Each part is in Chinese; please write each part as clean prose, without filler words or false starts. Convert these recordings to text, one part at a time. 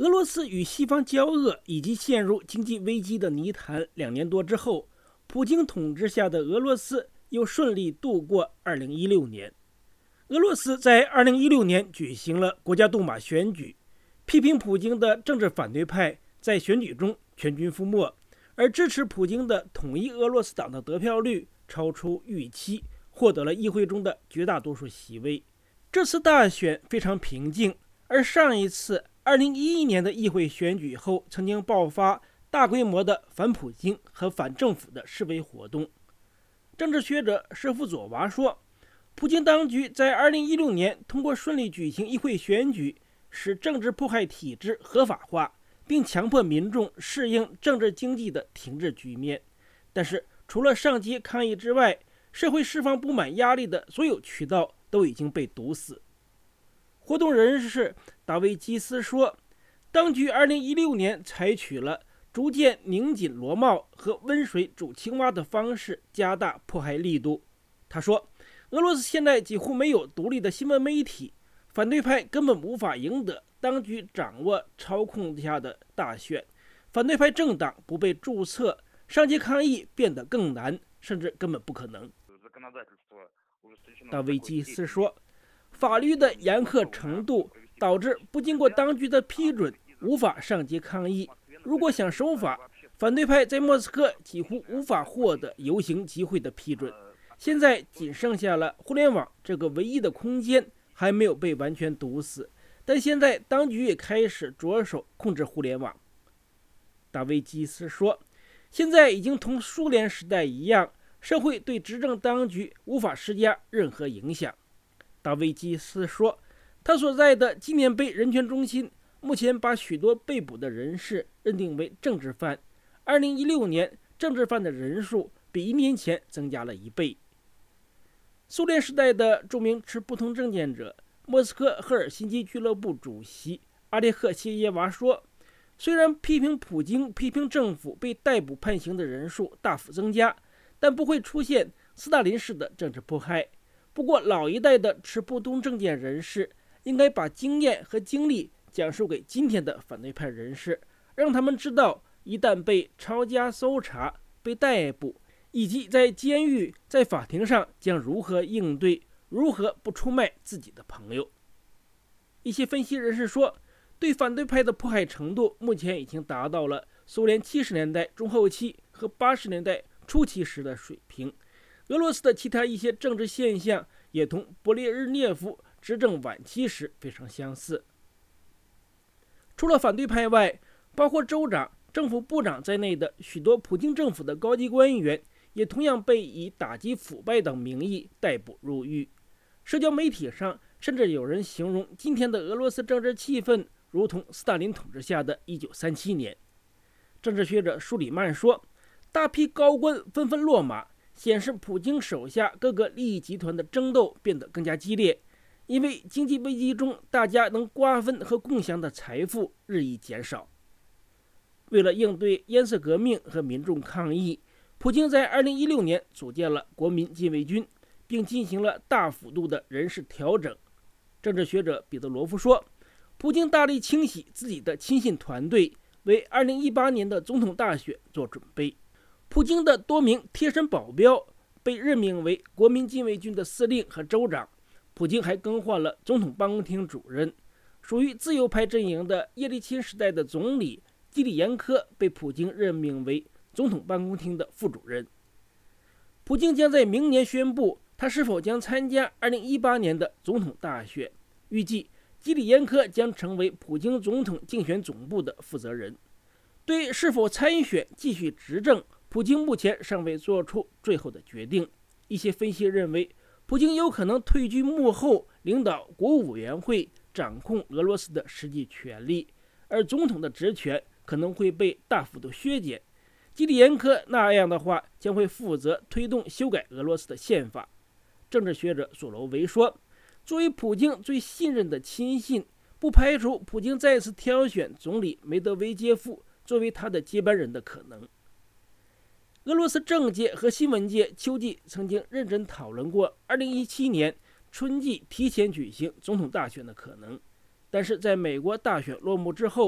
俄罗斯与西方交恶以及陷入经济危机的泥潭2年多之后，普京统治下的俄罗斯又顺利度过2016年。俄罗斯在2016年举行了国家杜马选举，批评普京的政治反对派在选举中全军覆没，而支持普京的统一俄罗斯党的得票率超出预期，获得了议会中的绝大多数席位。这次大选非常平静，而上一次2011年的议会选举后，曾经爆发大规模的反普京和反政府的示威活动。政治学者舍夫佐娃说，普京当局在2016年通过顺利举行议会选举，使政治迫害体制合法化，并强迫民众适应政治经济的停滞局面。但是除了上街抗议之外，社会释放不满压力的所有渠道都已经被堵死。活动人士达维基斯说，当局2016年采取了逐渐拧紧螺帽和温水煮青蛙的方式，加大迫害力度。他说，俄罗斯现在几乎没有独立的新闻媒体，反对派根本无法赢得当局掌握操控下的大选，反对派政党不被注册，上街抗议变得更难，甚至根本不可能。达维基斯说，法律的严苛程度导致不经过当局的批准无法上街抗议。如果想守法，反对派在莫斯科几乎无法获得游行集会的批准。现在仅剩下了互联网这个唯一的空间还没有被完全堵死，但现在当局也开始着手控制互联网。达维基斯说，现在已经同苏联时代一样，社会对执政当局无法施加任何影响。达维基斯说，他所在的纪念碑人权中心目前把许多被捕的人士认定为政治犯。2016年，政治犯的人数比1年前增加了1倍。苏联时代的著名持不同政见者、莫斯科赫尔辛基俱乐部主席阿列克谢耶娃说，虽然批评普京、批评政府被逮捕判刑的人数大幅增加，但不会出现斯大林式的政治迫害。不过，老一代的持不同政见人士应该把经验和经历讲述给今天的反对派人士，让他们知道一旦被抄家搜查、被逮捕，以及在监狱、在法庭上将如何应对，如何不出卖自己的朋友。一些分析人士说，对反对派的迫害程度目前已经达到了苏联70年代中后期和80年代初期时的水平。俄罗斯的其他一些政治现象也同勃列日涅夫执政晚期时非常相似。除了反对派外，包括州长、政府部长在内的许多普京政府的高级官员也同样被以打击腐败等名义逮捕入狱。社交媒体上甚至有人形容今天的俄罗斯政治气氛如同斯大林统治下的1937年。政治学者舒里曼说，大批高官纷纷落马，显示普京手下各个利益集团的争斗变得更加激烈，因为经济危机中大家能瓜分和共享的财富日益减少。为了应对颜色革命和民众抗议，普京在2016年组建了国民禁卫军，并进行了大幅度的人事调整。政治学者彼得罗夫说，普京大力清洗自己的亲信团队，为2018年的总统大选做准备。普京的多名贴身保镖被任命为国民禁卫军的司令和州长。普京还更换了总统办公厅主任。属于自由派阵营的叶利钦时代的总理基里延科被普京任命为总统办公厅的副主任。普京将在明年宣布他是否将参加2018年的总统大选。预计基里延科将成为普京总统竞选总部的负责人。对是否参选继续执政，普京目前尚未做出最后的决定。一些分析认为，普京有可能退居幕后，领导国务委员会，掌控俄罗斯的实际权力，而总统的职权可能会被大幅度削减。基里延科那样的话，将会负责推动修改俄罗斯的宪法。政治学者索罗维说，作为普京最信任的亲信，不排除普京再次挑选总理梅德韦杰夫作为他的接班人的可能。俄罗斯政界和新闻界秋季曾经认真讨论过2017年春季提前举行总统大选的可能，但是在美国大选落幕之后，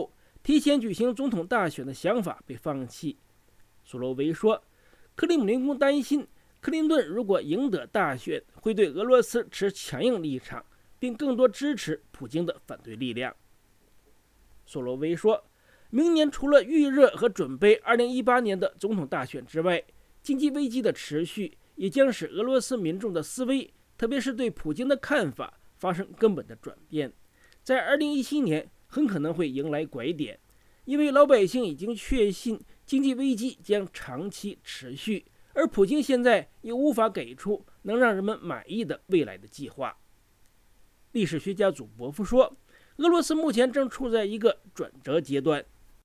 提前举行总统大选的想法被放弃。索洛维说，克里姆林宫担心克林顿如果赢得大选，会对俄罗斯持强硬立场，并更多支持普京的反对力量。索洛维说，明年除了预热和准备2018年的总统大选之外，经济危机的持续也将使俄罗斯民众的思维，特别是对普京的看法发生根本的转变。在2017年很可能会迎来拐点，因为老百姓已经确信经济危机将长期持续，而普京现在也无法给出能让人们满意的未来的计划。历史学家祖博夫说，俄罗斯目前正处在一个转折阶段。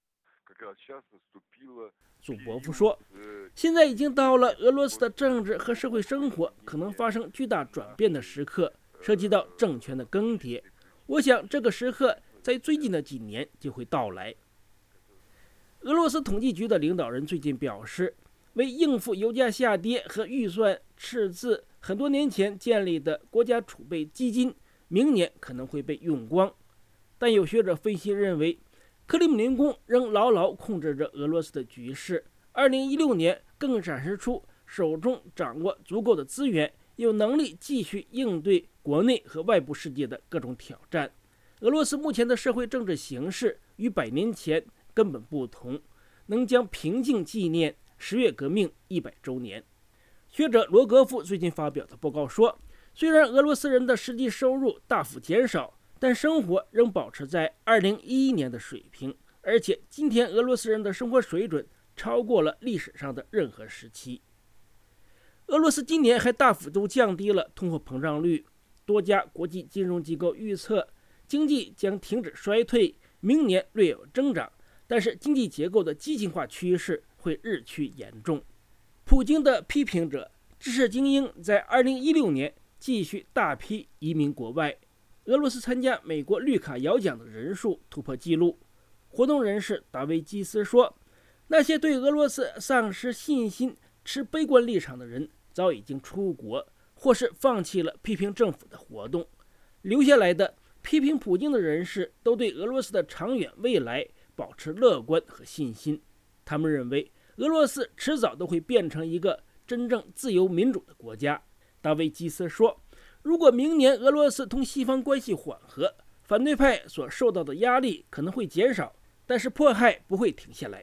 祖博夫说，现在已经到了俄罗斯的政治和社会生活可能发生巨大转变的时刻，涉及到政权的更迭。我想这个时刻在最近的几年就会到来。俄罗斯统计局的领导人最近表示，为应付油价下跌和预算赤字，很多年前建立的国家储备基金明年可能会被用光。但有学者分析认为，克里姆林宫仍牢牢控制着俄罗斯的局势。2016年更展示出手中掌握足够的资源，有能力继续应对国内和外部世界的各种挑战。俄罗斯目前的社会政治形势与100年前根本不同，能将平静纪念10月革命100周年。学者罗格夫最近发表的报告说，虽然俄罗斯人的实际收入大幅减少，但生活仍保持在2011年的水平，而且今天俄罗斯人的生活水准超过了历史上的任何时期。俄罗斯今年还大幅度降低了通货膨胀率，多家国际金融机构预测经济将停止衰退，明年略有增长，但是经济结构的畸形化趋势会日趋严重。普京的批评者、知识精英在2016年继续大批移民国外。俄罗斯参加美国绿卡摇奖的人数突破纪录。活动人士达维基斯说，那些对俄罗斯丧失信心、持悲观立场的人早已经出国，或是放弃了批评政府的活动。留下来的批评普京的人士都对俄罗斯的长远未来保持乐观和信心。他们认为俄罗斯迟早都会变成一个真正自由民主的国家。达维基斯说，如果明年俄罗斯同西方关系缓和，反对派所受到的压力可能会减少，但是迫害不会停下来。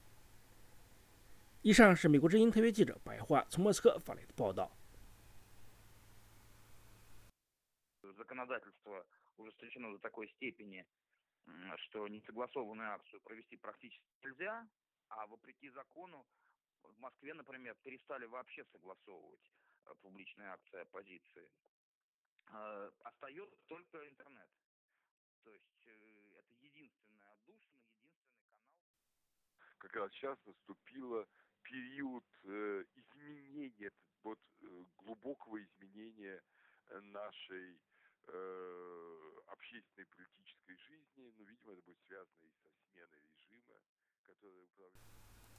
以上是美国之音特约记者白桦从莫斯科发来的报道。 Законодательство ужесточено до такой степени, что несогласованную акцию провести практически нельзя, а вопреки закону в Москве, например, перестали вообще согласовывать публичные акции оппозиции. Остается только интернет. То есть это единственный отдушина, единственный канал. Как раз сейчас наступил период изменения, вот глубокого изменения нашей общественной политической жизни. Ну, видимо, это будет связано и со сменой режима, который управляет.